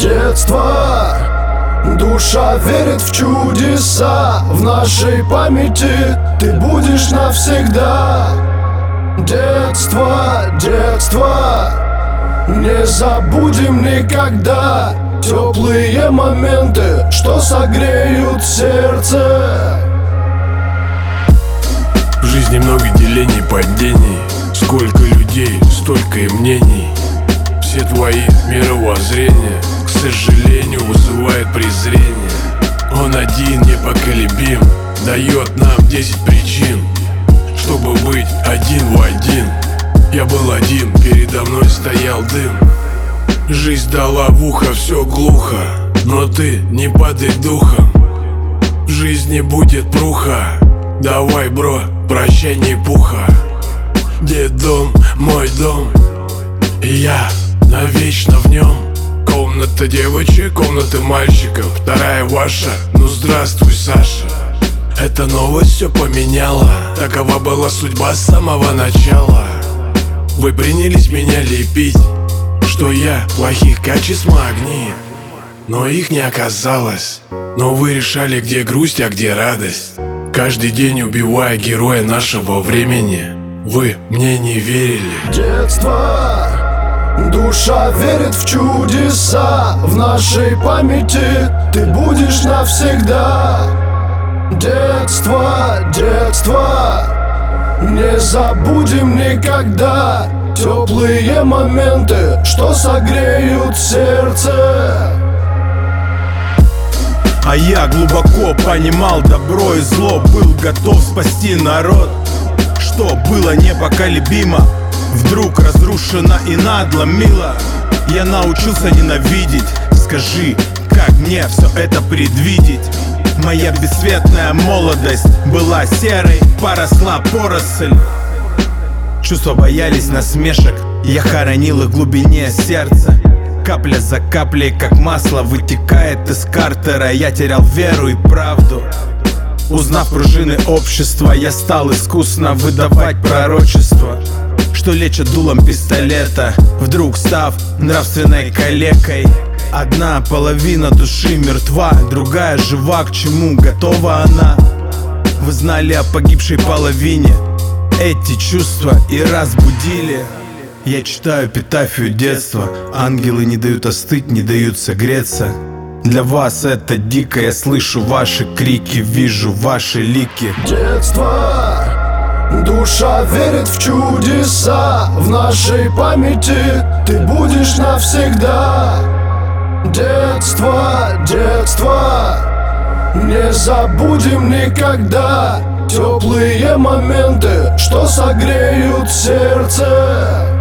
Детство, душа верит в чудеса. В нашей памяти ты будешь навсегда. Детство, детство, не забудем никогда. Теплые моменты, что согреют сердце. В жизни много делений, падений. Сколько людей, столько и мнений. Все твои мировоззрения, к сожалению, вызывают презрение. Он один непоколебим, дает нам 10 причин, чтобы быть один в один. Я был один, передо мной стоял дым. Жизнь дала в ухо, все глухо, но ты не падай духом. В жизни будет пруха, давай, бро, прощай, не пуха. Детдом, мой дом, и я навечно в нем. Комната девочек, комната мальчиков, вторая ваша, ну здравствуй, Саша. Эта новость все поменяла, такова была судьба с самого начала. Вы принялись меня лепить, что я плохих качеств магнит, но их не оказалось. Но вы решали, где грусть, а где радость. Каждый день убивая героя нашего времени, вы мне не верили. Детство, душа верит в чудеса. В нашей памяти ты будешь навсегда. Детство, детство, не забудем никогда. Теплые моменты, что согреют сердце. А я глубоко понимал добро и зло, был готов спасти народ. Что было непоколебимо, вдруг разрушено и надломило. Я научился ненавидеть, скажи, как мне все это предвидеть? Моя бесцветная молодость была серой, поросла поросль. Чувства боялись насмешек, я хоронил их в глубине сердца. Капля за каплей, как масло, вытекает из картера. Я терял веру и правду. Узнав пружины общества, я стал искусно выдавать пророчества, что лечат дулом пистолета, вдруг став нравственной калекой. Одна половина души мертва, другая жива, к чему готова она. Вы знали о погибшей половине, эти чувства и разбудили. Я читаю эпитафию детства, ангелы не дают остыть, не дают согреться. Для вас это дико, я слышу ваши крики, вижу ваши лики. Детство, душа верит в чудеса. В нашей памяти ты будешь навсегда. Детство, детство, не забудем никогда. Теплые моменты, что согреют сердце.